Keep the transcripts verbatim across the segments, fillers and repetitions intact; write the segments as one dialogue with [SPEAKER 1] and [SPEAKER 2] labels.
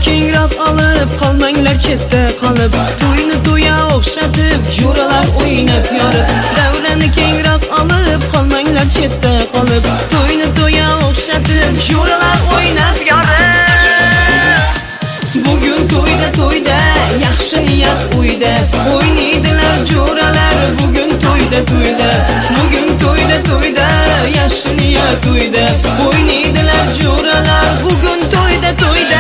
[SPEAKER 1] kengroq olib, qolmanglar chetda qolib. To'yni to'ya o'xshatib, jo'ralar o'ynab yorib. Davrani kengroq olib, qolmanglar chetda qolib. To'yni to'ya o'xshatib, jo'ralar o'ynab yorib. Bugun to'yda to'yda, yaxshi niyat uyda. O'ynaydilar jo'ralar, bugun to'yda to'yda. Bugun to'yda to'yda, yaxshi niyat uyda. O'ynaydilar jo'ralar, bugun to'yda to'yda.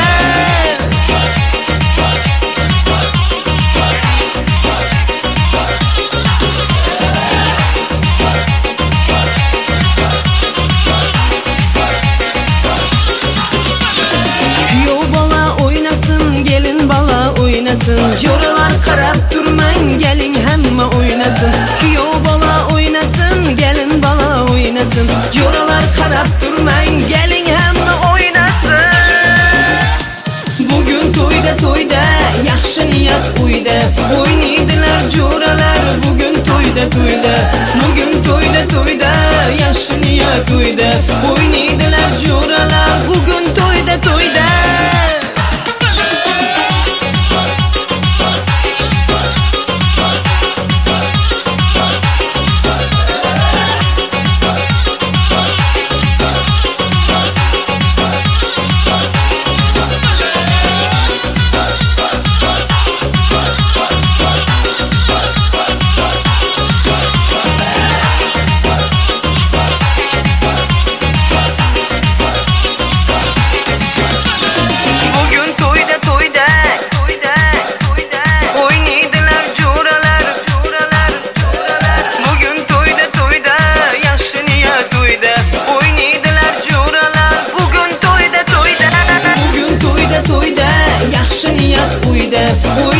[SPEAKER 1] Jo'ralar qarab turmang, gelin hamma o'ynasın. Kuyov bola o'ynasın, gelin bola o'ynasın. Jo'ralar qarab turmang, gelin hamma o'ynasın. Bugun to'yda to'yda, yaxshi niyat uyda. O'ynaydilar jo'ralar, bugun to'yda to'yda. Bugun to'yda to'yda, yaxshi niyat uyda. O'ynaydilar jo'ralar, bugun to'yda to'yda. To'yda yaxshi niyat uyda.